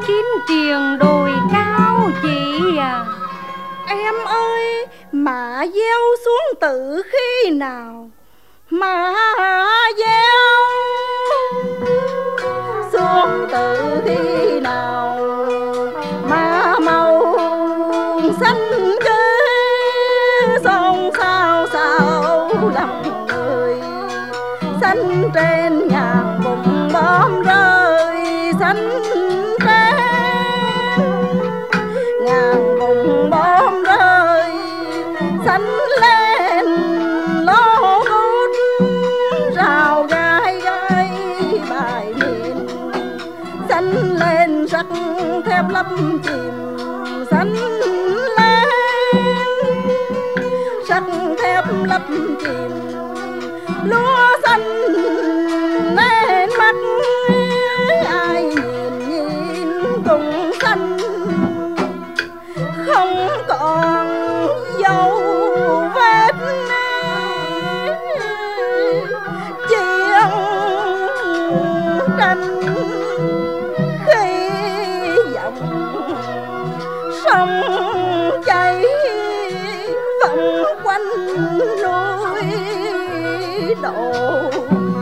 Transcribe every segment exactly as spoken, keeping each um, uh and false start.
kiếm tiền đồi cao chị à. Em ơi, mà gieo xuống từ khi nào mà gieo xuống từ khi nào mà màu xanh cơ xôn xao xao lòng người. Xanh trên ngàn vùng bom rơi, xanh trên ngàn vùng bom rơi, xanh lên lô nút rào gai gai bài miền. Xanh lên sắc thép lấp chìm, xanh lên sắc thép lấp chìm. Lúa xanh lên mắt ai nhìn nhìn cùng xanh, không còn dấu vết chiến tranh. Khi dòng sông chảy vòng quanh núi đồi,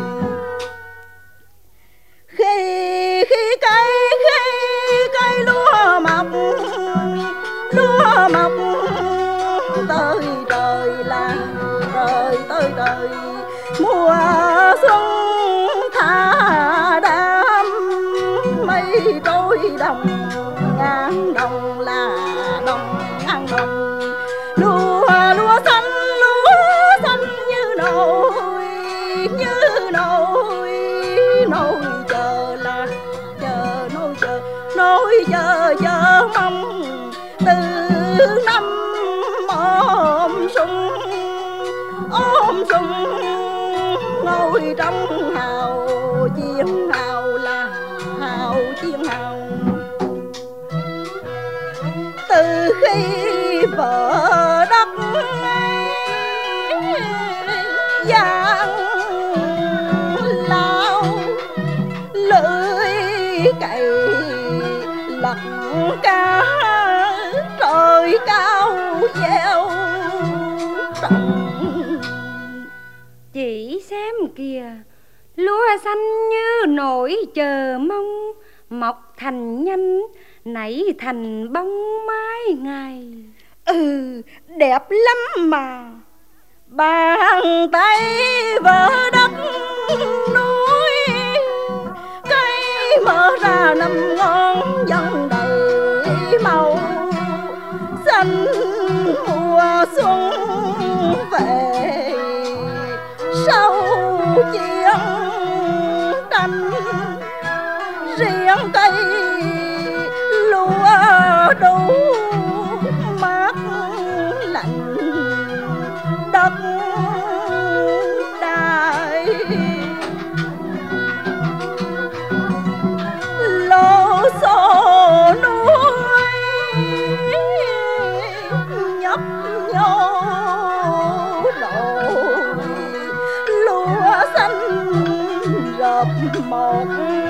khi khi cây khi cây lúa mọc lúa mọc tới trời là trời tới trời. Mùa xuân thả đám mây trôi đồng ngàn đồng là đồng ngàn đồng. Lúa lúa xanh lúa xanh như nồi như nồi nồi chờ là chờ nồi chờ nồi chờ chờ mong. Từ năm ôm súng ôm súng ngồi trong hào chiến hào là hào chiến hào. Từ khi vợ đất giang lao lưỡi cày lật cá trời cao gieo trồng. Chị xem kìa, lúa xanh như nỗi chờ mong, mọc thành nhanh nảy thành bông mai ngày. Ừ, đẹp lắm mà. Bàn tay vỡ đất núi, cây mở ra năm ngón dần đầy màu xanh. Mùa xuân về sau chiến tranh, riêng cây lúa đủ mát lạnh đất đai. Lô xô núi nhấp nhô đồi, lúa xanh rợp một